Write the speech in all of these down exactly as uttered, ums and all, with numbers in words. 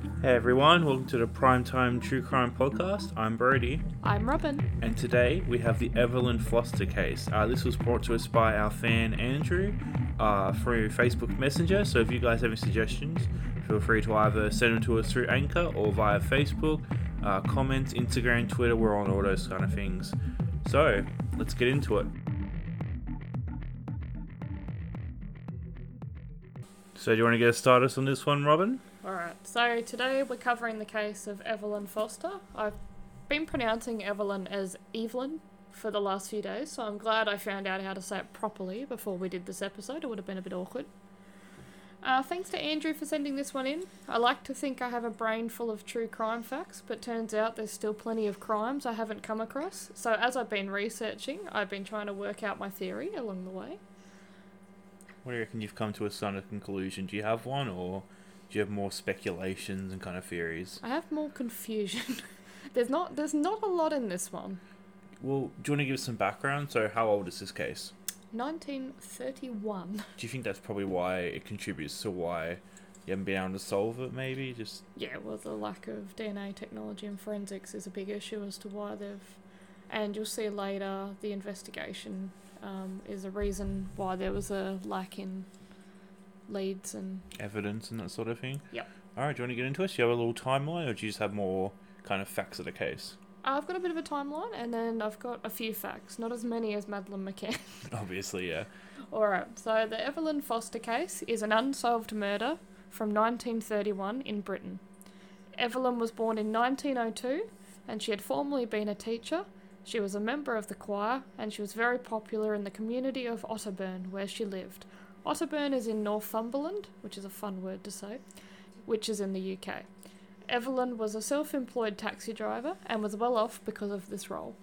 Hey everyone, welcome to the Primetime True Crime Podcast. I'm Brody. I'm Robin. And today we have the Evelyn Foster case. Uh, this was brought to us by our fan Andrew uh, through Facebook Messenger. So if you guys have any suggestions, feel free to either send them to us through Anchor or via Facebook, uh, comments, Instagram, Twitter. We're on all those kind of things. So let's get into it. So do you want to get us started on this one, Robin? Alright, so today we're covering the case of Evelyn Foster. I've been pronouncing Evelyn as Evelyn for the last few days, so I'm glad I found out how to say it properly before we did this episode. It would have been a bit awkward. Uh, thanks to Andrew for sending this one in. I like to think I have a brain full of true crime facts, but turns out there's still plenty of crimes I haven't come across. So as I've been researching, I've been trying to work out my theory along the way. What do you reckon you've come to a kind of conclusion? Do you have one, or do you have more speculations and kind of theories? I have more confusion. there's not there's not a lot in this one. Well, do you want to give us some background? So how old is this case? nineteen thirty-one. Do you think that's probably why it contributes to why you haven't been able to solve it, maybe? Just Yeah, well, the lack of D N A technology and forensics is a big issue as to why they've... And you'll see later, the investigation um, is a reason why there was a lack in leads and... evidence and that sort of thing? Yep. Alright, do you want to get into it? Do you have a little timeline, or do you just have more kind of facts of the case? I've got a bit of a timeline, and then I've got a few facts. Not as many as Madeleine McCann. Obviously, yeah. Alright, so the Evelyn Foster case is an unsolved murder from nineteen thirty-one in Britain. Evelyn was born in nineteen oh two, and she had formerly been a teacher. She was a member of the choir, and she was very popular in the community of Otterburn, where she lived. Otterburn is in Northumberland, which is a fun word to say, which is in the U K. Evelyn was a self-employed taxi driver and was well off because of this role.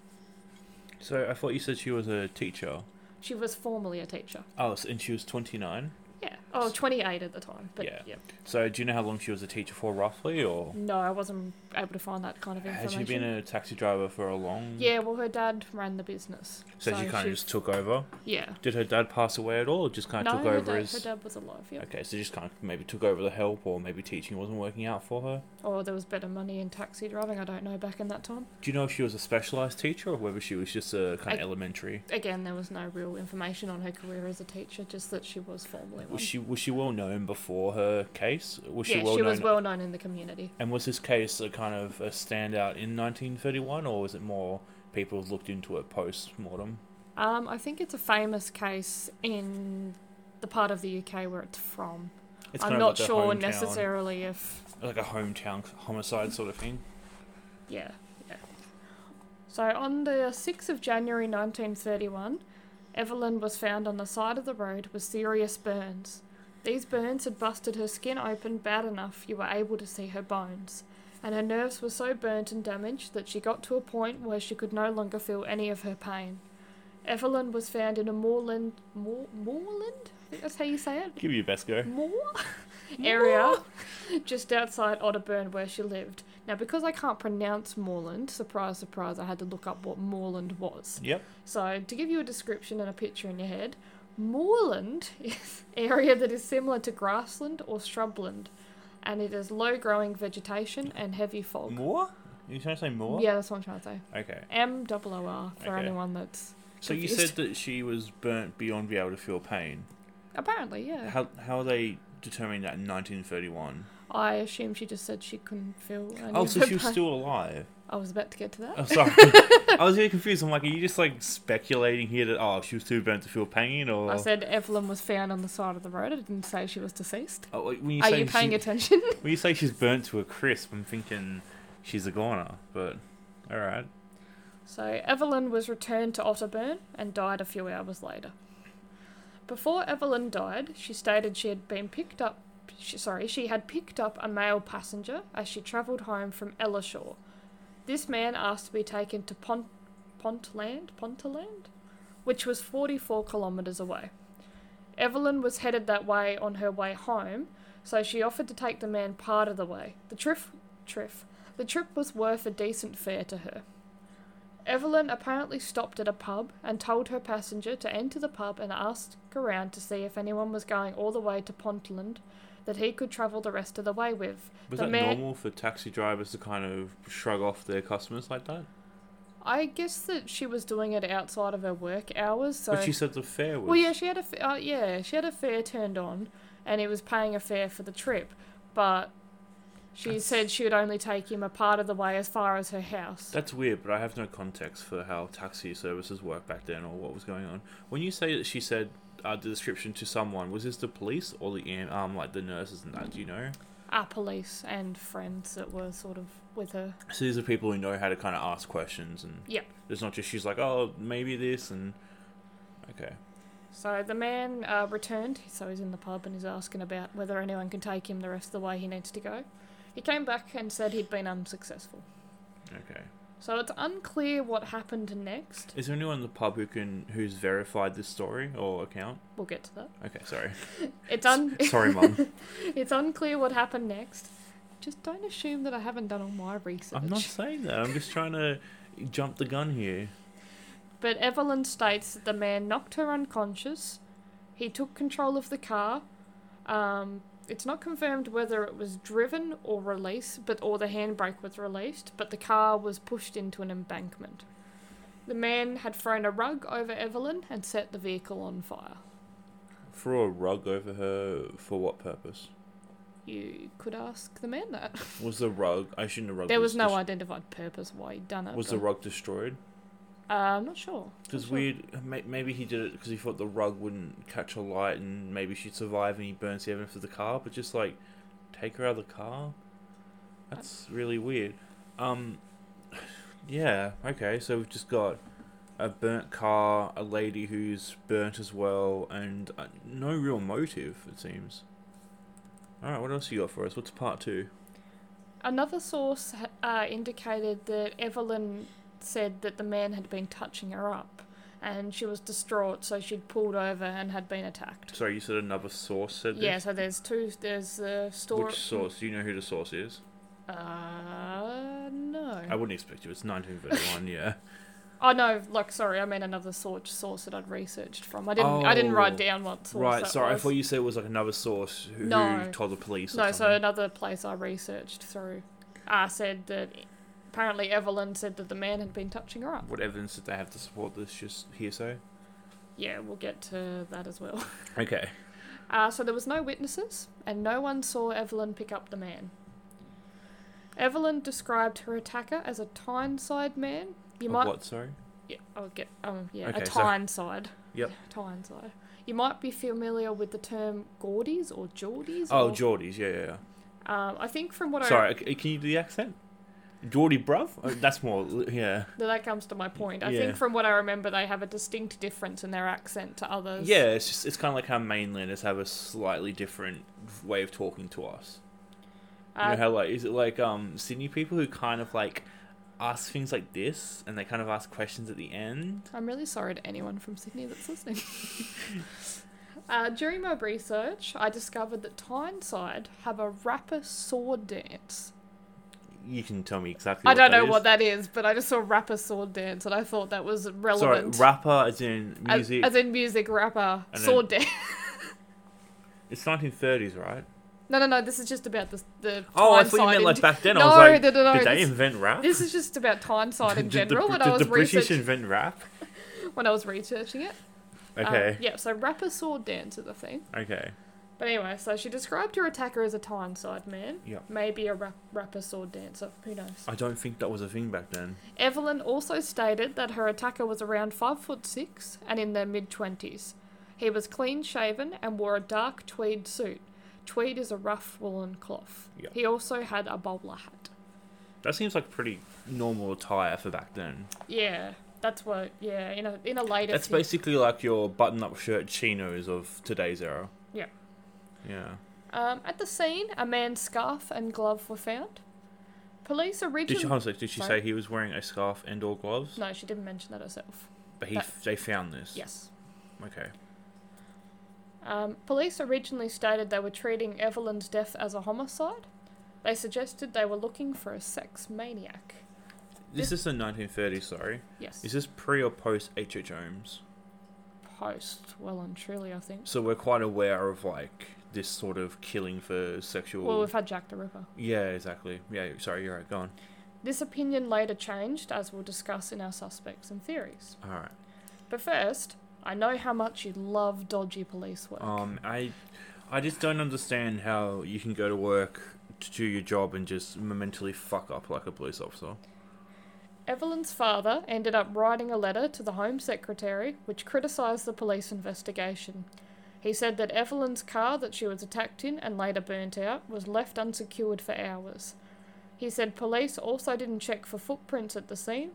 So I thought you said she was a teacher. She was formerly a teacher. Oh, and she was twenty-nine? Yeah. Oh, twenty-eight at the time. But Yeah. yeah. So do you know how long she was a teacher for, roughly, or...? No, I wasn't able to find that kind of information. Has she been a taxi driver for a long... Yeah, well, her dad ran the business. So, she kind of just took over? Yeah. Did her dad pass away at all, or just kind of No, took her over dad, as... her dad was alive, yeah. Okay, so just kind of maybe took over the help, or maybe teaching wasn't working out for her? Or there was better money in taxi driving, I don't know, back in that time. Do you know if she was a specialised teacher, or whether she was just a kind of I- elementary? Again, there was no real information on her career as a teacher, just that she was formerly one. Was she was she well known before her case? Was she yeah, well she known? was well known in the community. And was this case a kind of a standout in nineteen thirty-one, or was it more people looked into it post-mortem? Um, I think it's a famous case in the part of the U K where it's from. It's I'm kind not of like a sure hometown- necessarily if... like a hometown homicide sort of thing. Yeah, yeah. So on the sixth of January nineteen thirty-one, Evelyn was found on the side of the road with serious burns. These burns had busted her skin open bad enough you were able to see her bones, and her nerves were so burnt and damaged that she got to a point where she could no longer feel any of her pain. Evelyn was found in a moorland... Moor, moorland? I think that's how you say it. Give it your best go. Moor? area just outside Otterburn where she lived. Now, because I can't pronounce moorland, surprise, surprise, I had to look up what moorland was. Yep. So, to give you a description and a picture in your head, moorland is an area that is similar to grassland or shrubland, and it is low-growing vegetation and heavy fog. More? Are you trying to say more? Yeah, that's what I'm trying to say. Okay. M O O R for Okay. anyone that's So you confused. said that she was burnt beyond being able to feel pain. Apparently, yeah. How how are they determining that in nineteen thirty-one? I assume she just said she couldn't feel any Oh, of so her she was pain. still alive. I was about to get to that. Oh, sorry. I was really confused. I'm like, are you just like speculating here that oh she was too burnt to feel pain, or? I said Evelyn was found on the side of the road. I didn't say she was deceased. Oh, like, when you Are say you paying she, attention? when you say she's burnt to a crisp, I'm thinking she's a goner. But all right. So Evelyn was returned to Otterburn and died a few hours later. Before Evelyn died, she stated she had been picked up. She, sorry, she had picked up a male passenger as she travelled home from Ellershaw. This man asked to be taken to Pont, Pontland, Pontaland, which was forty-four kilometres away. Evelyn was headed that way on her way home, so she offered to take the man part of the way. The trip, trip, the trip was worth a decent fare to her. Evelyn apparently stopped at a pub and told her passenger to enter the pub and ask around to see if anyone was going all the way to Pontland that he could travel the rest of the way with. Was the that man, normal for taxi drivers to kind of shrug off their customers like that? I guess that she was doing it outside of her work hours. So. But she said the fare was... Well, yeah, she had a fa- uh, yeah, she had a fare turned on, and he was paying a fare for the trip, but she That's- said she would only take him a part of the way as far as her house. That's weird, but I have no context for how taxi services work back then or what was going on. When you say that she said uh, the description to someone, was this the police or the am- um like the nurses and that? Do you know? Our police and friends that were sort of with her. So these are people who know how to kind of ask questions, and Yep. it's not just she's like, oh, maybe this, and okay. So the man uh, returned, so he's in the pub and he's asking about whether anyone can take him the rest of the way he needs to go. He came back and said he'd been unsuccessful. Okay. So it's unclear what happened next. Is there anyone in the pub who can who's verified this story or account? We'll get to that. Okay, sorry. It's un- Sorry, Mum. It's unclear what happened next. Just don't assume that I haven't done all my research. I'm not saying that. I'm just trying to jump the gun here. But Evelyn states that the man knocked her unconscious. He took control of the car. Um, it's not confirmed whether it was driven or released, but or the handbrake was released, but the car was pushed into an embankment. The man had thrown a rug over Evelyn and set the vehicle on fire. Throw a rug over her for what purpose? You could ask the man that. Was the rug? I assume the rug. There was no dis- identified purpose why he'd done it. Was but- the rug destroyed? Uh, I'm not sure. Because Not sure. weird. may- Maybe he did it because he thought the rug wouldn't catch a light and maybe she'd survive, and he burns the evidence of the car. But just like take her out of the car. That's really weird. Um. Yeah. Okay. So we've just got a burnt car, a lady who's burnt as well, and uh, no real motive. It seems. All right. What else you got for us? What's part two? Another source ha- uh, indicated that Evelyn said that the man had been touching her up, and she was distraught, so she'd pulled over and had been attacked. Sorry, you said another source said this? Yeah, so there's two. There's the story. Which source? Do you know who the source is? Uh, no. I wouldn't expect you. It's nineteen thirty-one, yeah. Oh no, like sorry, I meant another source source that I'd researched from. I didn't. I didn't Oh. write down what source. Right, that sorry, I was. thought you said it was like another source who, No. who told the police or No, so something. another place I researched through, uh, said that apparently Evelyn said that the man had been touching her up. What evidence did they have to support this? Just hearsay? Yeah, we'll get to that as well. Okay. Uh, so there was no witnesses, and no one saw Evelyn pick up the man. Evelyn described her attacker as a Tyneside man. You Of might, what, sorry? yeah, I'll get, um, yeah, Okay, a so- Tyneside. Yep. Tyneside. You might be familiar with the term Geordies or Geordies. Oh, or, Geordies, yeah, yeah, yeah. um, I think from what Sorry, c- can you do the accent? Geordie bruv? Oh, that's more, yeah. I, that comes to my point. I Yeah. think from what I remember, they have a distinct difference in their accent to others. Yeah, it's just, it's kind of like how mainlanders have a slightly different way of talking to us. You Uh, know how, like, is it like um Sydney people who kind of, like, ask things like this, and they kind of ask questions at the end? I'm really sorry to anyone from Sydney that's listening. uh, during my research, I discovered that Tyneside have a rapper sword dance. You can tell me exactly I what don't that know is. what that is, but I just saw rapper sword dance, and I thought that was Sorry, relevant. rapper as in as, music. as in music, rapper, And sword dance. It's nineteen thirties, right? No, no, no. This is just about the the. Oh, I thought you Tyneside meant like in- back then. No, I was like, no, no, no, did they this- invent rap? This is just about Tyneside in Did the- general. when did I was the British research- invent rap? when I was researching it. Okay. Um, yeah, so rapper sword dance is a thing. Okay. But anyway, so she described her attacker as a Tyneside man. Yep. Maybe a rap- rapper sword dancer. Who knows? I don't think that was a thing back then. Evelyn also stated that her attacker was around five foot six and in their mid twenties. He was clean shaven and wore a dark tweed suit. Tweed is a rough woolen cloth. Yep. He also had a bowler hat. That seems like pretty normal attire for back then. Yeah, that's what. Yeah, in a in a later. That's fi- basically like your button-up shirt chinos of today's era. Yeah. Yeah. Um, at the scene, a man's scarf and glove were found. Police originally. Did she, honestly, did she Sorry? say he was wearing a scarf and or gloves? No, she didn't mention that herself. But he, That- f- they found this. Yes. Okay. Um, police originally stated they were treating Evelyn's death as a homicide. They suggested they were looking for a sex maniac. This This- is the nineteen thirties. Sorry. Yes. Is this pre or post H H. Holmes? Post, well and truly, I think. So we're quite aware of like this sort of killing for sexual... Well, we've had Jack the Ripper. Yeah, exactly. Yeah, sorry, you're right. Go on. This opinion later changed, as we'll discuss in our suspects and theories. All right. But first, I know how much you love dodgy police work. Um, I, I just don't understand how you can go to work to do your job and just mentally fuck up like a police officer. Evelyn's father ended up writing a letter to the Home Secretary which criticised the police investigation. He said that Evelyn's car that she was attacked in and later burnt out was left unsecured for hours. He said police also didn't check for footprints at the scene.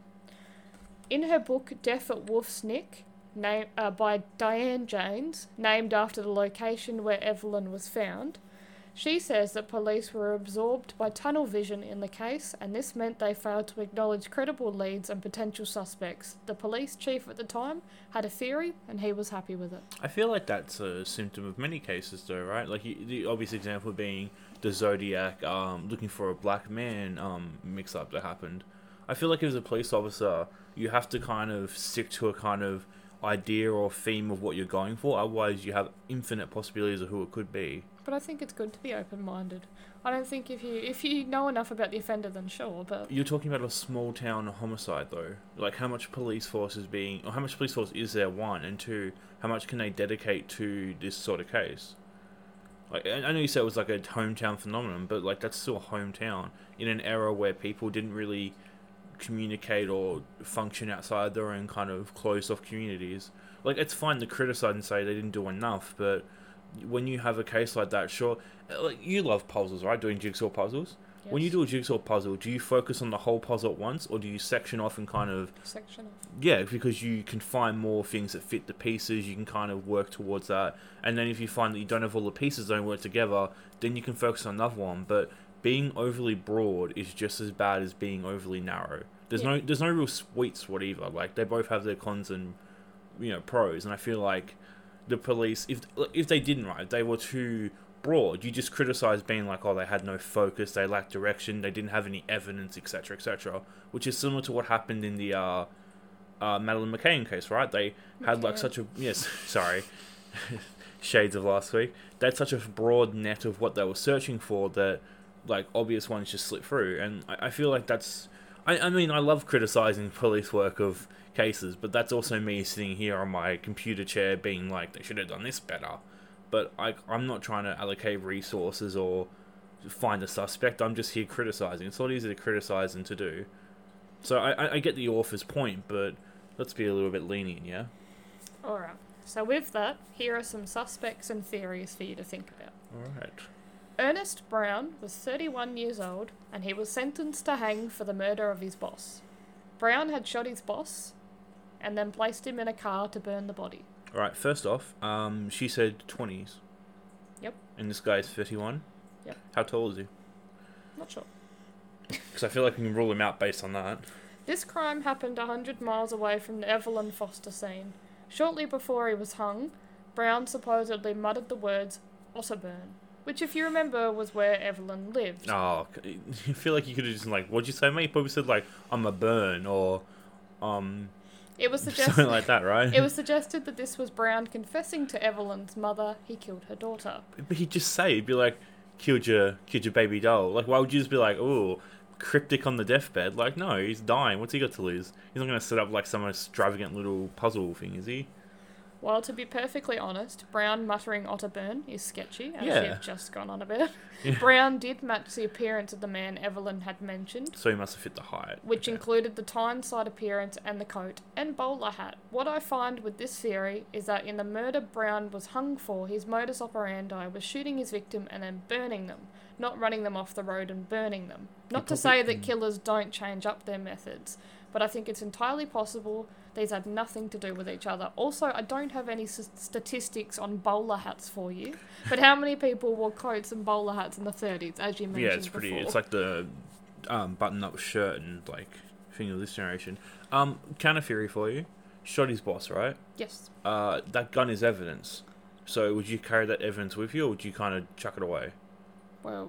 In her book Death at Wolf's Nick, name, uh, by Diane Janes, named after the location where Evelyn was found, she says that police were absorbed by tunnel vision in the case, and this meant they failed to acknowledge credible leads and potential suspects. The police chief at the time had a theory, and he was happy with it. I feel like that's a symptom of many cases, though, right? Like the obvious example being the Zodiac um, looking for a black man um, mix-up that happened. I feel like as a police officer, you have to kind of stick to a kind of idea or theme of what you're going for. Otherwise, you have infinite possibilities of who it could be. But I think it's good to be open-minded. I don't think if you if you know enough about the offender, then sure, but... You're talking about a small-town homicide, though. Like, how much police force is being... Or how much police force is there, one? And two, how much can they dedicate to this sort of case? Like, I know you said it was like a hometown phenomenon, but, like, that's still a hometown in an era where people didn't really communicate or function outside their own kind of closed-off communities. Like, it's fine to criticize and say they didn't do enough, but... when you have a case like that, sure, like you love puzzles, right? Doing jigsaw puzzles. Yes. When you do a jigsaw puzzle, do you focus on the whole puzzle at once, or do you section off and kind of section off? Yeah, because you can find more things that fit the pieces. You can kind of work towards that, and then if you find that you don't have all the pieces don't work together, then you can focus on another one. But being overly broad is just as bad as being overly narrow. There's yeah. no there's no real sweet spot either. Like they both have their cons and you know pros, and I feel like. The police, if if they didn't, right, if they were too broad, you just criticize being like, oh, they had no focus, they lacked direction, they didn't have any evidence, et cetera, et cetera, which is similar to what happened in the uh, uh, Madeleine McCann case, right? They had like such a, yes, sorry, shades of last week, they had such a broad net of what they were searching for that, like, obvious ones just slip through, and I, I feel like that's, I, I mean, I love criticizing police work of cases, but that's also me sitting here on my computer chair being like, they should have done this better. But I, I'm not trying to allocate resources or find a suspect. I'm just here criticizing. It's a lot easier to criticize than to do. So I, I get the author's point, but let's be a little bit lenient, yeah? Alright. So with that, here are some suspects and theories for you to think about. Alright. Ernest Brown was thirty-one years old, and he was sentenced to hang for the murder of his boss. Brown had shot his boss, and then placed him in a car to burn the body. Alright, first off, um, she said twenties. Yep. And this guy's thirty-one? Yep. How tall is he? Not sure. Because I feel like we can rule him out based on that. This crime happened one hundred miles away from the Evelyn Foster scene. Shortly before he was hung, Brown supposedly muttered the words, Otterburn, which, if you remember, was where Evelyn lived. Oh, you feel like you could have just, like, what'd you say, mate? You probably said, like, I'm a burn, or, um... It was suggested, something like that, right? It was suggested that this was Brown confessing to Evelyn's mother he killed her daughter. But he'd just say, he'd be like, killed your, killed your baby doll. Like, why would you just be like, ooh, cryptic on the deathbed? Like, no, he's dying. What's he got to lose? He's not going to set up, like, some extravagant little puzzle thing, is he? Well, to be perfectly honest, Brown muttering Otterburn is sketchy, as yeah. you've just gone on about. Yeah. Brown did match the appearance of the man Evelyn had mentioned. So he must have fit the height. Which okay. included the Tyneside appearance and the coat and bowler hat. What I find with this theory is that in the murder Brown was hung for, his modus operandi was shooting his victim and then burning them, not running them off the road and burning them. Not he to say that killers don't change up their methods, but I think it's entirely possible these had nothing to do with each other. Also, I don't have any s- statistics on bowler hats for you, but how many people wore coats and bowler hats in the thirties, as you mentioned Yeah, it's pretty, before? it's like the um, button-up shirt and, like, thing of this generation. Um, counter theory for you. Shot his boss, right? Yes. Uh, that gun is evidence. So would you carry that evidence with you, or would you kind of chuck it away? Well...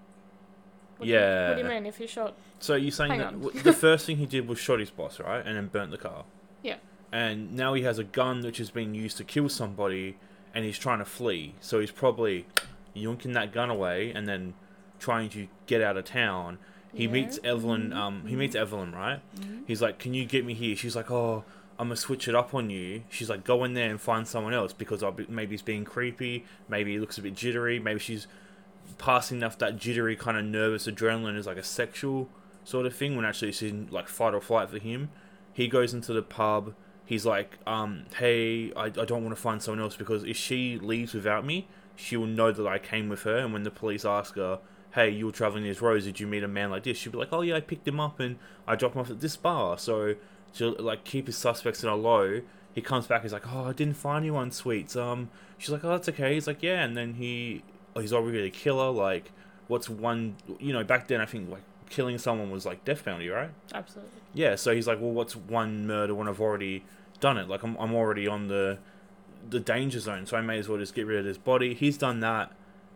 What yeah. Do you, what do you mean, if you shot... So you're saying Hang that on. w- the first thing he did was shot his boss, right? And then burnt the car. Yeah. And now he has a gun which has been used to kill somebody, and he's trying to flee. So he's probably yoinking that gun away and then trying to get out of town. He Yeah. meets Evelyn. Mhm. Um, he meets Evelyn, right? Mhm. He's like, "Can you get me here?" She's like, "Oh, I'm gonna switch it up on you." She's like, "Go in there and find someone else because I'll be, maybe he's being creepy. Maybe he looks a bit jittery. Maybe she's passing enough that jittery kind of nervous adrenaline is like a sexual sort of thing when actually it's in like fight or flight for him." He goes into the pub. He's like, um, "Hey, I, I don't want to find someone else because if she leaves without me, she will know that I came with her. And when the police ask her, hey, you were traveling these roads, did you meet a man like this?" She'll be like, "Oh yeah, I picked him up and I dropped him off at this bar." So she'll like keep his suspects in a low. He comes back, he's like, "Oh, I didn't find anyone, sweets." Um, she's like, "Oh, that's okay." He's like, "Yeah," and then he, oh, he's already a killer. Like, what's one? You know, back then I think like killing someone was like death penalty, right? Absolutely. Yeah. So he's like, "Well, what's one murder when I've already done it? Like, I'm I'm already on the the danger zone, so I may as well just get rid of this body." He's done that.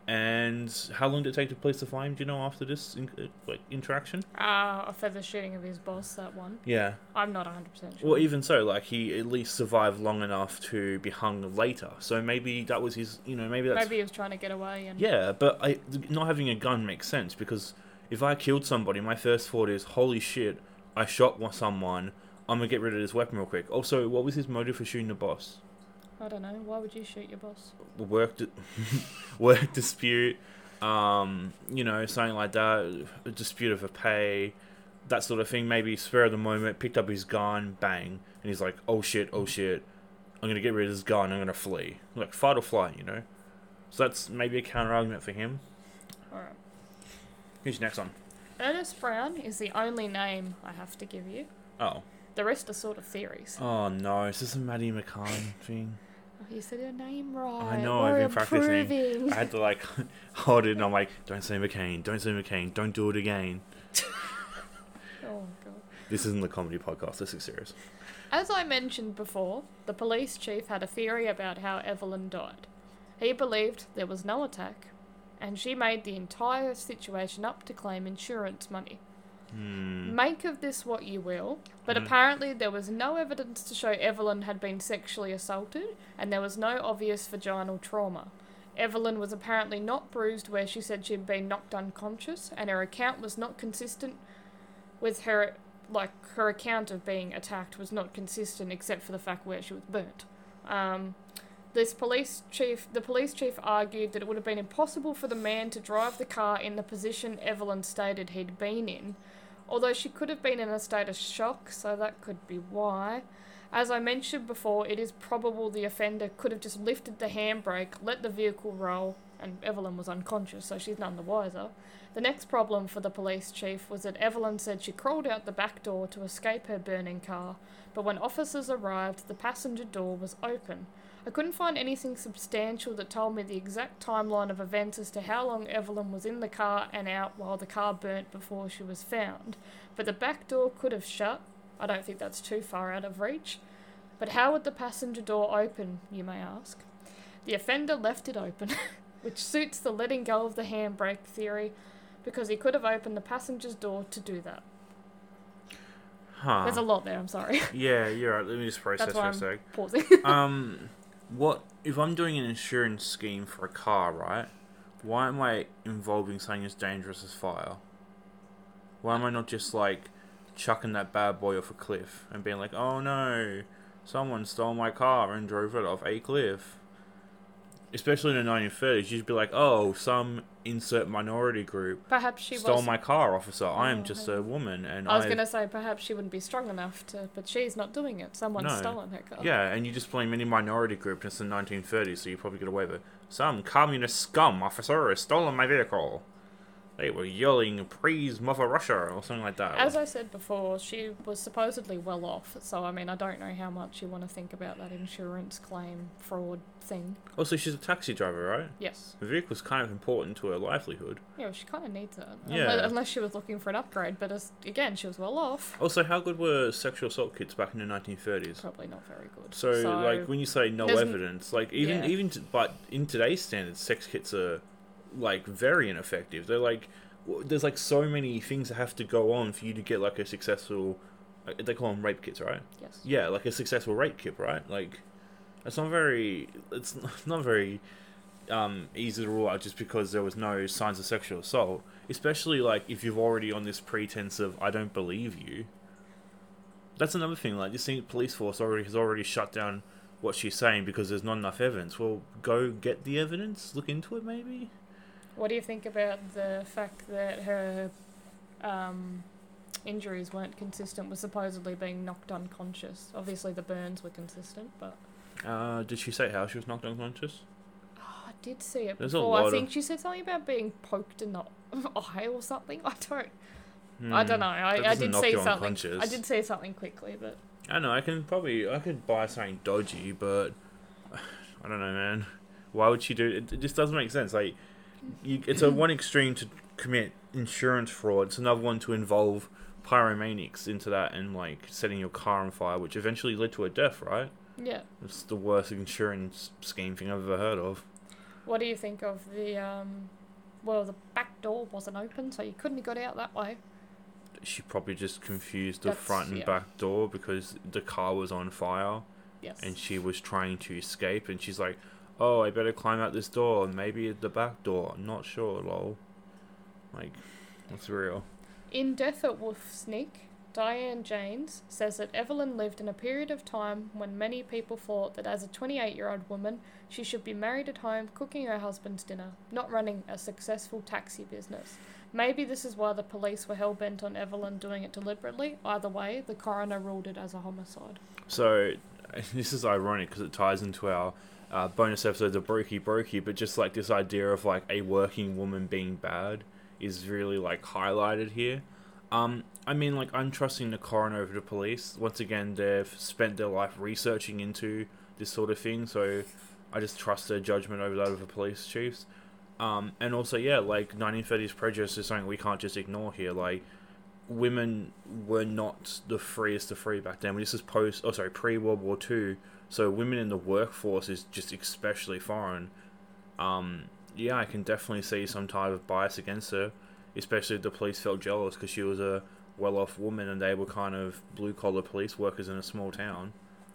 And how long did it take the police to find him, do you know, after this in, like interaction? Uh, a feather shooting of his boss, that one. Yeah. I'm not one hundred percent sure. Well, even so, like, he at least survived long enough to be hung later. So maybe that was his, you know, maybe that's... Maybe he was trying to get away and... Yeah, but I, not having a gun makes sense, because if I killed somebody, my first thought is, holy shit, I shot someone, I'm gonna get rid of this weapon real quick. Also, what was his motive for shooting the boss? I don't know. Why would you shoot your boss? Work, di- work dispute, um, you know, something like that, a dispute of a pay, that sort of thing. Maybe spur of the moment, picked up his gun, bang, and he's like, "Oh shit, oh shit, I'm gonna get rid of this gun, I'm gonna flee." Like fight or flight, you know. So that's maybe a counter argument for him. Alright. Who's next one? Ernest Brown is the only name I have to give you. Oh. The rest are sort of theories. Oh no, is this a Maddie McCann thing? Oh, you said your name right. I know, We're I've been practicing. improving. I had to like hold it and I'm like, don't say McCain, don't say McCain, don't do it again. Oh, God. This isn't the comedy podcast, this is serious. As I mentioned before, the police chief had a theory about how Evelyn died. He believed there was no attack, and she made the entire situation up to claim insurance money. Hmm. Make of this what you will, but Mhm. apparently there was no evidence to show Evelyn had been sexually assaulted, and there was no obvious vaginal trauma. Evelyn was apparently not bruised where she said she'd been knocked unconscious, and her account was not consistent with her, like, her account of being attacked was not consistent except for the fact where she was burnt. Um, this police chief, the police chief argued that it would have been impossible for the man to drive the car in the position Evelyn stated he'd been in, although she could have been in a state of shock, so that could be why. As I mentioned before, it is probable the offender could have just lifted the handbrake, let the vehicle roll, and Evelyn was unconscious, so she's none the wiser. The next problem for the police chief was that Evelyn said she crawled out the back door to escape her burning car, but when officers arrived, the passenger door was open. I couldn't find anything substantial that told me the exact timeline of events as to how long Evelyn was in the car and out while the car burnt before she was found. But the back door could have shut. I don't think that's too far out of reach. But how would the passenger door open, you may ask? The offender left it open, which suits the letting go of the handbrake theory, because he could have opened the passenger's door to do that. Huh. There's a lot there, I'm sorry. Yeah, you're right. Let me just process That's why for a I'm sec. pausing. Um, what if I'm doing an insurance scheme for a car, right? Why am I involving something as dangerous as fire? Why am I not just like chucking that bad boy off a cliff and being like, "Oh no, someone stole my car and drove it off a cliff"? Especially in the nineteen thirties, you'd be like, "Oh, some insert minority group Perhaps she stole was... my car, officer. I am Oh, just okay. a woman, and I was I've-" going to say perhaps she wouldn't be strong enough to, but she's not doing it. Someone's No. stolen her car. Yeah, and you just blame any minority group, and it's the nineteen thirties, so you probably get away with it. Some communist scum officer has stolen my vehicle. They were yelling, "Praise Mother Russia," or something like that. As I said before, she was supposedly well off, so I mean, I don't know how much you want to think about that insurance claim fraud thing. Also, she's a taxi driver, right? Yes. The vehicle's kind of important to her livelihood. Yeah, well, she kind of needs it. Yeah. Unless, unless she was looking for an upgrade, but as, again, she was well off. Also, how good were sexual assault kits back in the nineteen thirties? Probably not very good. So, like, when you say no there's n- evidence, like, even, yeah. even, t- but in today's standards, sex kits are, like, very ineffective. They're, like, w- there's, like, so many things that have to go on for you to get, like, a successful, like, they call them rape kits, right? Yes. Yeah, like a successful rape kit, right? Like, it's not very, it's not very um, easy to rule out just because there was no signs of sexual assault. Especially like if you've already on this pretense of I don't believe you. That's another thing. Like, this thing, police force already has already shut down what she's saying because there's not enough evidence. Well, go get the evidence. Look into it, maybe. What do you think about the fact that her um, injuries weren't consistent with supposedly being knocked unconscious? Obviously, the burns were consistent, but Uh, did she say how she was knocked unconscious? oh, I did see it There's a before. I lot think of- she said something about being poked in the eye or something. I don't. Hmm, I don't know. that I, I doesn't did knock see you something. unconscious. I did see something quickly, but I don't know. I can probably I could buy something dodgy, but I don't know, man. Why would she do it? It just doesn't make sense. Like, you, it's a one extreme to commit insurance fraud. It's another one to involve pyromaniacs into that and like setting your car on fire, which eventually led to a death. Right? yeah. It's the worst insurance scheme thing I've ever heard of. What do you think of the um? Well, the back door wasn't open, so you couldn't have got out that way. She probably just confused the That's- front and yeah. back door because the car was on fire. Yes. And she was trying to escape, and she's like, oh, I better climb out this door, and maybe the back door, I'm not sure, lol. Like, that's real. In Death at Wolf Sneak, Diane Janes says that Evelyn lived in a period of time when many people thought that as a twenty-eight-year-old woman, she should be married at home, cooking her husband's dinner, not running a successful taxi business. Maybe this is why the police were hell-bent on Evelyn doing it deliberately. Either way, the coroner ruled it as a homicide. So, this is ironic because it ties into our uh, bonus episodes of Brokey Brokey, but just like this idea of like a working woman being bad is really like highlighted here. Um, I mean, like, I'm trusting the coroner over the police. Once again, they've spent their life researching into this sort of thing, so I just trust their judgment over that of the police chiefs. Um, and also, yeah, like, nineteen thirties prejudice is something we can't just ignore here. Like, women were not the freest of free back then. This is post, oh sorry, pre-World War Two, so women in the workforce is just especially foreign. Um, yeah, I can definitely see some type of bias against her, especially if the police felt jealous because she was a well-off woman and they were kind of blue-collar police workers in a small town.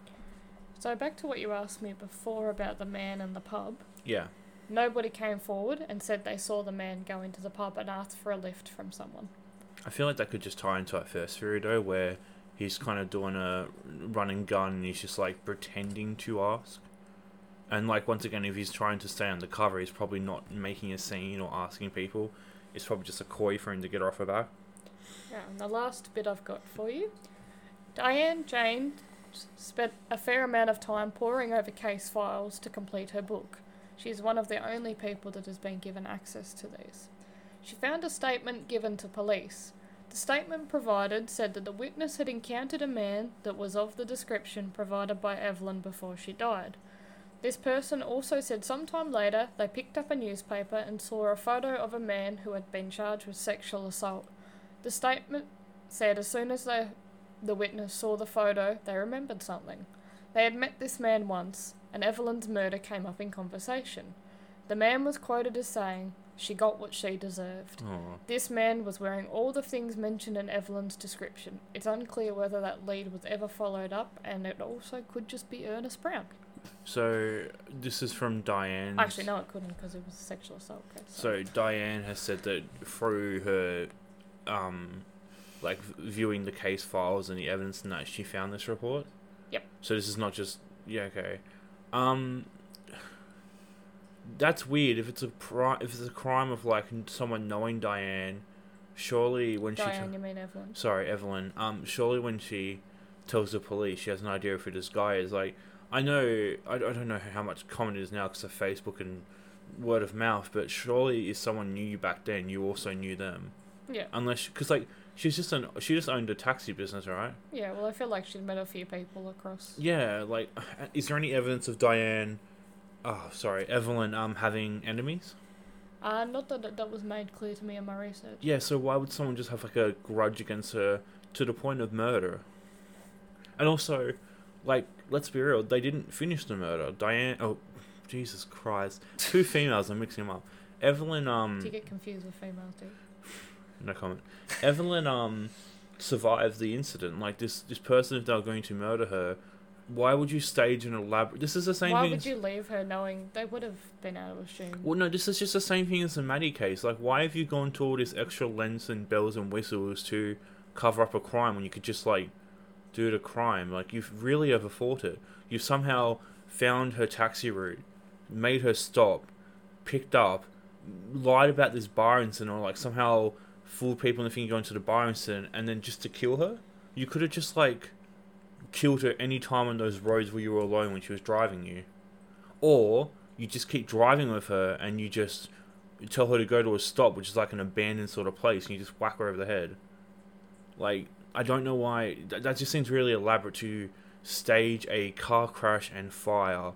So back to what you asked me before about the man and the pub. Yeah. Nobody came forward and said they saw the man go into the pub and ask for a lift from someone. I feel like that could just tie into that first theory though, where he's kind of doing a run and gun and he's just like pretending to ask. And like, once again, if he's trying to stay undercover, he's probably not making a scene or asking people. It's probably just a coy for him to get off her back. Yeah, and the last bit I've got for you. Diane Jane spent a fair amount of time poring over case files to complete her book. She is one of the only people that has been given access to these. She found a statement given to police. The statement provided said that the witness had encountered a man that was of the description provided by Evelyn before she died. This person also said sometime later they picked up a newspaper and saw a photo of a man who had been charged with sexual assault. The statement said as soon as they, the witness saw the photo, they remembered something. They had met this man once, and Evelyn's murder came up in conversation. The man was quoted as saying, "She got what she deserved." Oh. This man was wearing all the things mentioned in Evelyn's description. It's unclear whether that lead was ever followed up, and it also could just be Ernest Brown. So this is from Diane. Actually, no, it couldn't because it was a sexual assault case. So Diane has said that through her, um, like viewing the case files and the evidence and that, she found this report. Yep. So this is not just yeah okay, um. That's weird. If it's a pri- if it's a crime of like someone knowing Diane, surely when she Diane, t- you mean Evelyn? sorry Evelyn, um, surely when she tells the police, she has an idea of who this guy is. Like, I know I, I don't know how much common it is now because of Facebook and word of mouth, but surely if someone knew you back then, you also knew them. Yeah. Unless, because like she's just an she just owned a taxi business, right? Yeah, well, I feel like she'd met a few people across. Yeah, like, is there any evidence of Diane? Oh, sorry, Evelyn. Um, having enemies? Uh, not that it- that was made clear to me in my research. Yeah. So why would someone just have like a grudge against her to the point of murder? And also, like, let's be real, they didn't finish the murder. Diane. Oh, Jesus Christ! Two females. I'm mixing them up. Evelyn. Um. Do you get confused with females, dude? No comment. Evelyn um survived the incident. Like this, this person, if they were going to murder her, why would you stage an elaborate... This is the same Why thing... would as- you leave her knowing they would have been able to assume? Well, no, this is just the same thing as the Maddie case. Like, why have you gone to all this extra lengths and bells and whistles to cover up a crime when you could just, like, do the crime? Like, you've really overthought it. You've somehow found her taxi route, made her stop, picked up, lied about this bar incident, or, like, somehow fooled people into thinking you're going to the bar incident, and then just to kill her? You could have just, like, killed her any time on those roads where you were alone when she was driving you. Or you just keep driving with her and you just tell her to go to a stop, which is like an abandoned sort of place, and you just whack her over the head. Like, I don't know why... That, that just seems really elaborate to stage a car crash and fire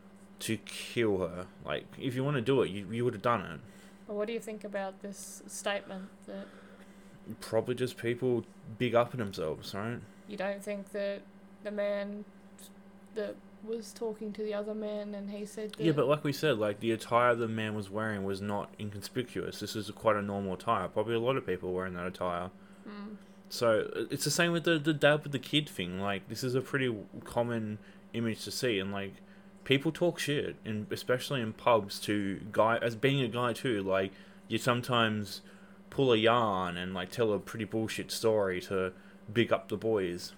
to kill her. Like, if you want to do it, you, you would have done it. But what do you think about this statement that Probably just people big upping themselves, right? you don't think that the man that was talking to the other man and he said that... Yeah, but like we said, like, the attire the man was wearing was not inconspicuous. This is quite a normal attire. Probably a lot of people wearing that attire. Mm. So it's the same with the the dad with the kid thing. Like, this is a pretty common image to see, and like, people talk shit, and especially in pubs to guy as being a guy too. Like, you sometimes pull a yarn and like tell a pretty bullshit story to big up the boys.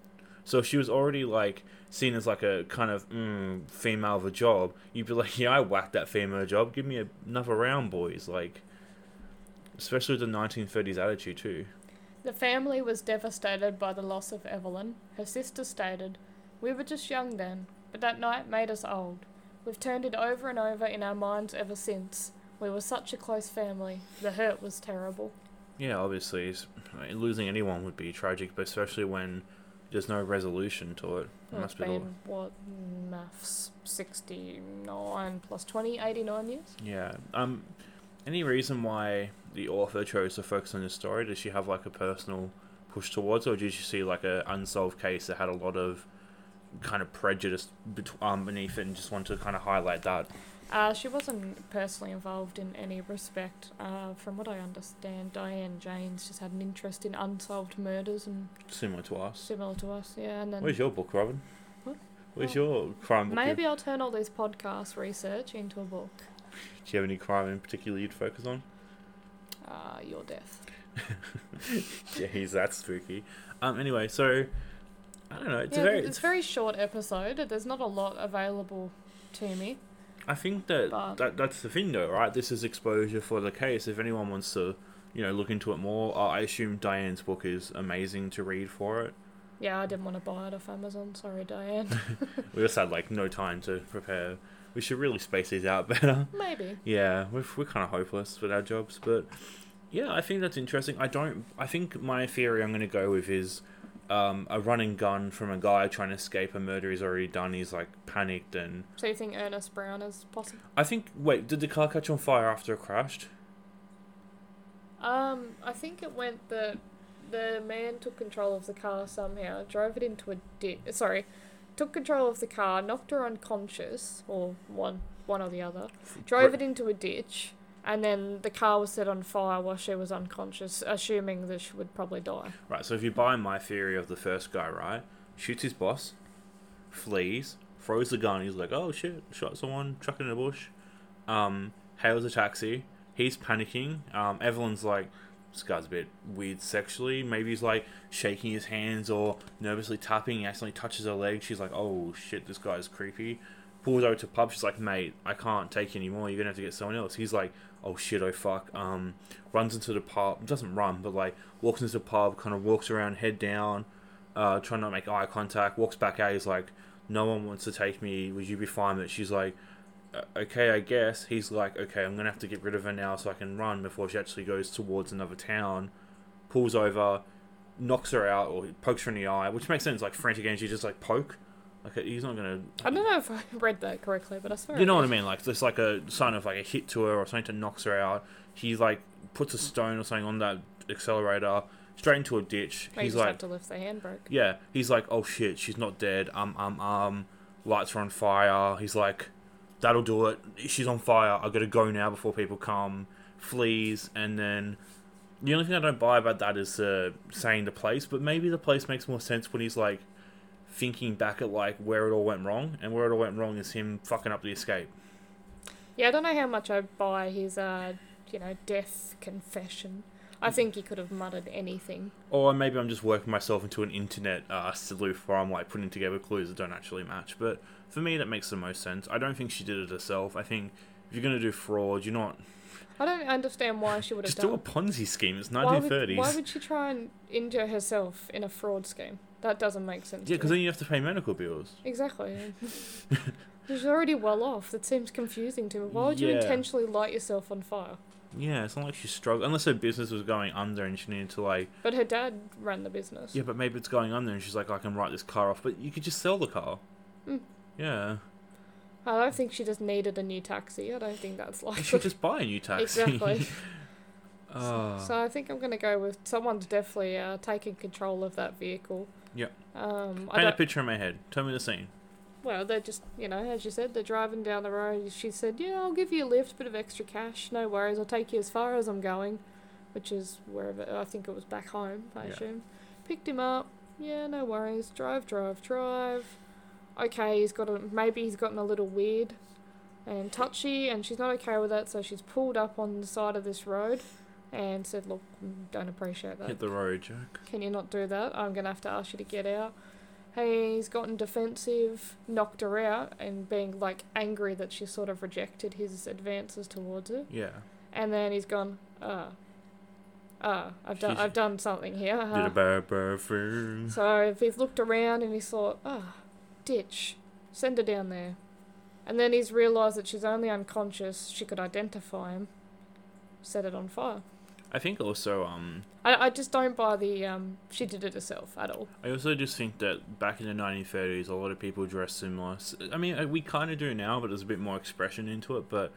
So if she was already like seen as like a kind of mm, female of a job, you'd be like, yeah, I whacked that female job. Give me another round, boys. Like, especially with the nineteen thirties attitude too. The family was devastated by the loss of Evelyn. Her sister stated, "We were just young then, but that night made us old. We've turned it over and over in our minds ever since. We were such a close family. The hurt was terrible." Yeah, obviously, it's- I mean, losing anyone would be tragic, but especially when there's no resolution to it. It Well, must it's be the- been, what, maths, sixty-nine plus twenty, eighty-nine years? Yeah. Um, any reason why the author chose to focus on this story? Does she have like a personal push towards it, or did you see like a unsolved case that had a lot of kind of prejudice bet- um, beneath it, and just wanted to kind of highlight that? Uh, she wasn't personally involved in any respect. Uh, from what I understand, Diane Janes just had an interest in unsolved murders and Similar to us. similar to us, yeah. And then Where's your book, Robin? What? Where's Oh. your crime book? maybe I'll turn all this podcast research into a book. Do you have any crime in particular you'd focus on? Uh, your death. Jeez, that's spooky. Um. Anyway, so I don't know. It's yeah, a very. it's a very short episode. There's not a lot available to me. I think that, But- that that's the thing, though, right? This is exposure for the case. If anyone wants to, you know, look into it more, uh, I assume Diane's book is amazing to read for it. Yeah, I didn't want to buy it off Amazon. Sorry, Diane. We just had like no time to prepare. We should really space these out better. Maybe. Yeah, we're we're kind of hopeless with our jobs, but yeah, I think that's interesting. I don't. I think my theory I'm going to go with is um, a running gun from a guy trying to escape a murder he's already done. He's like panicked, and So you think Ernest Brown is possible? I think. Wait, did the car catch on fire after it crashed? Um, I think it went that the man took control of the car somehow, drove it into a ditch. Sorry, took control of the car, knocked her unconscious, or one, one or the other. Drove it into a ditch, and then the car was set on fire while she was unconscious, assuming that she would probably die. Right, so if you buy my theory of the first guy, right, shoots his boss, flees, throws the gun, he's like, oh shit, shot someone, chuck it in a bush, um, hails a taxi, he's panicking, um, Evelyn's like, this guy's a bit weird sexually, maybe he's like shaking his hands or nervously tapping, he accidentally touches her leg, she's like, oh shit, this guy's creepy, pulls over to a pub, she's like, mate, I can't take you anymore, you're gonna have to get someone else. He's like, oh shit, oh fuck, um, runs into the pub, doesn't run, but like, walks into the pub, kind of walks around, head down, uh, trying not to make eye contact, walks back out, he's like, no one wants to take me, would you be fine with it? She's like, okay, I guess. He's like, okay, I'm gonna have to get rid of her now so I can run before she actually goes towards another town, pulls over, knocks her out, or pokes her in the eye, which makes sense, like, frantic energy, just like poke. Like, he's not gonna... I don't know if I read that correctly, but I swear. You know what I mean? Like, there's like a sign of like a hit to her or something that knocks her out. He like puts a stone or something on that accelerator, straight into a ditch. Maybe He's just like, have to lift the handbrake. yeah. He's like, oh shit, she's not dead. Um, um, um. Lights are on fire. He's like, that'll do it. She's on fire. I gotta go now before people come. Flees, and then the only thing I don't buy about that is uh, saying the place. But maybe the place makes more sense when he's like thinking back at like where it all went wrong, and where it all went wrong is him fucking up the escape. Yeah, I don't know how much I buy his, uh, you know, death confession. I think he could have muttered anything. Or maybe I'm just working myself into an internet uh, sleuth where I'm like putting together clues that don't actually match. But for me, that makes the most sense. I don't think she did it herself. I think if you're going to do fraud, you're not... I don't understand why she would have just done. do a Ponzi scheme. It's why nineteen thirties. would, why would she try and injure herself in a fraud scheme? That doesn't make sense. Yeah, because then you have to pay medical bills. Exactly. She's already well off. That seems confusing to me. Why would you Yeah. intentionally light yourself on fire? Yeah, it's not like she struggled. Unless her business was going under and she needed to, like... But her dad ran the business. Yeah, but maybe it's going under and she's like, I can write this car off. But you could just sell the car. Mm. Yeah. I don't think she just needed a new taxi. I don't think that's You likely. should just buy a new taxi. Exactly. Oh. So I think I'm going to go with someone's definitely uh, taking control of that vehicle. Yep. Um, I Paint a don't, picture in my head. Tell me the scene. well, they're just, you know, as you said, they're driving down the road. She said, yeah, I'll give you a lift, bit of extra cash. No worries, I'll take you as far as I'm going, which is wherever, I think it was back home, I Yeah. assume. Picked him up. Yeah, no worries. Drive, drive, drive. Okay, he's got a, maybe he's gotten a little weird and touchy, and she's not okay with that, so she's pulled up on the side of this road and said, look, don't appreciate that. Hit the road, Jack. Can you not do that? I'm going to have to ask you to get out. Hey, he's gotten defensive, knocked her out, and being, like, angry that she sort of rejected his advances towards her. Yeah. And then he's gone, ah, ah, I've done, She's- I've done something here. Did Uh-huh. a bad bad thing. So if he's looked around and he's thought, ah, ditch, send her down there. And then he's realised that she's only unconscious, she could identify him, set it on fire. I think also, um, I, I just don't buy the, um, she did it herself at all. I also just think that back in the nineteen thirties, a lot of people dressed similar. S- I mean, uh, we kind of do now, but there's a bit more expression into it. But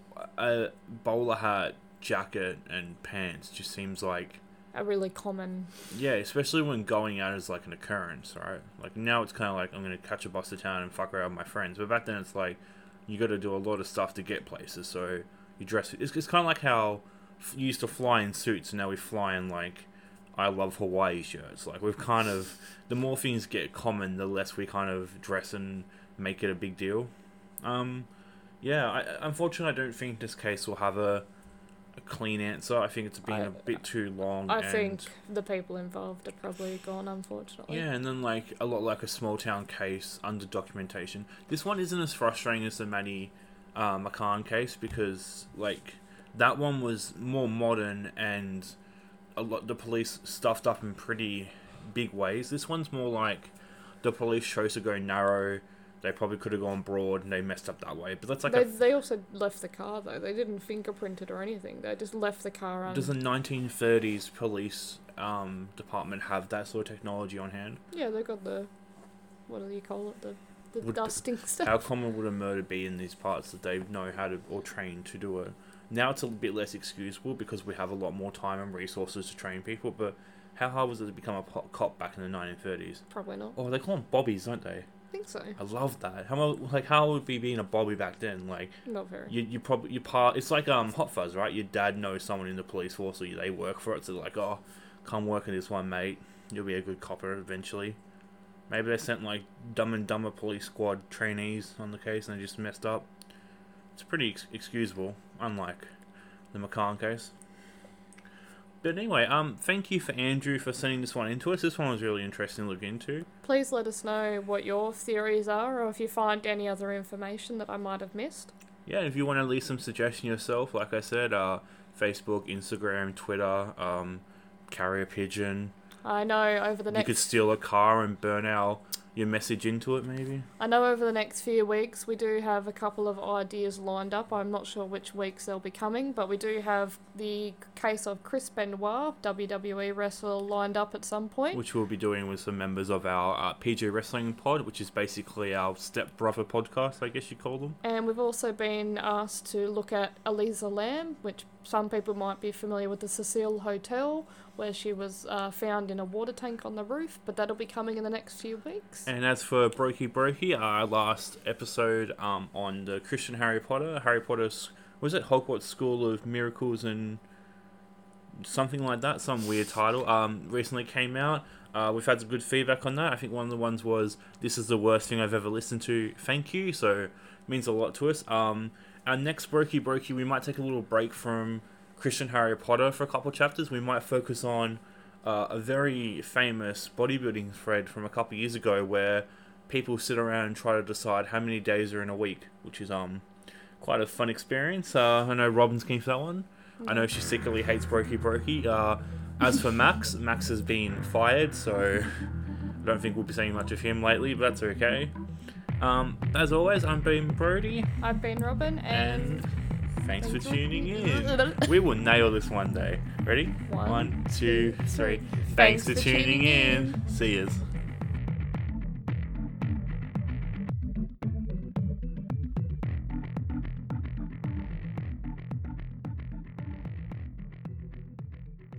a bowler hat, jacket, and pants just seems like, A really common, yeah, especially when going out is like an occurrence, right? Like now it's kind of like, I'm going to catch a bus to town and fuck around with my friends. But back then it's like, you got to do a lot of stuff to get places. So you dress, it's, it's kind of like how f- you used to fly in suits and now we fly in like, I love Hawaii shirts. Like we've kind of, the more things get common, the less we kind of dress and make it a big deal. Um, yeah, I, unfortunately I don't think this case will have a, a clean answer. I think it's been I- a bit too long. I and think the people involved are probably gone, unfortunately. yeah, and then like a lot like a small town case under documentation. This one isn't as frustrating as the Maddie uh, McCann case because like that one was more modern and a lot the police stuffed up in pretty big ways. This one's more like the police chose to go narrow. They probably could have gone broad and they messed up that way. But that's like they, a they also left the car, though. They didn't fingerprint it or anything. They just left the car on. does the nineteen thirties police um, department have that sort of technology on hand? Yeah, they got the... What do you call it? The, the Would- dusting stuff. How common would a murder be in these parts that they know how to or train to do it? Now it's a bit less excusable because we have a lot more time and resources to train people. But how hard was it to become a po- cop back in the nineteen thirties? Probably not. Oh, they call them bobbies, don't they? I think so. I love that. How mo- like how would be being a bobby back then? Like Not very. you you probably you part. It's like um Hot Fuzz, right? Your dad knows someone in the police force, or they work for it. So they're like, oh, come work in this one, mate. You'll be a good copper eventually. Maybe they sent like Dumb and Dumber Police Squad trainees on the case and they just messed up. It's pretty ex- excusable, unlike the McCann case. But anyway, um, thank you for Andrew for sending this one into us. This one was really interesting to look into. Please let us know what your theories are, or if you find any other information that I might have missed. Yeah, if you want to leave some suggestion yourself, like I said, uh, Facebook, Instagram, Twitter, um, carrier pigeon. I know over the You next could steal a car and burn our your message into it, maybe. I know over the next few weeks we do have a couple of ideas lined up. I'm not sure which weeks they'll be coming, but we do have the case of Chris Benoit, W W E wrestler, lined up at some point. Which we'll be doing with some members of our uh, P G Wrestling Pod, which is basically our stepbrother podcast, I guess you call them. And we've also been asked to look at Eliza Lamb, which some people might be familiar with the Cecile Hotel, where she was uh, found in a water tank on the roof, but that'll be coming in the next few weeks. And as for Brokey Brokey, our last episode um, on the Christian Harry Potter, Harry Potter's, was it Hogwarts School of Miracles and something like that, some weird title, um, recently came out. Uh, we've had some good feedback on that. I think one of the ones was, "This is the worst thing I've ever listened to. Thank you." So it means a lot to us. Um, our next Brokey Brokey, we might take a little break from Christian Harry Potter for a couple of chapters. We might focus on uh, a very famous bodybuilding thread from a couple of years ago where people sit around and try to decide how many days are in a week, which is um quite a fun experience. Uh, I know Robin's keen for that one. I know she secretly hates Brokey Brokey. Uh, as for Max, Max has been fired, so I don't think we'll be seeing much of him lately, but that's okay. Um, as always, I'm Ben Brody. I've been Robin, and, and thanks for tuning in. We will nail this one day. Ready? One, One two, three. Thanks Thanks for for tuning tuning in. in. See yous.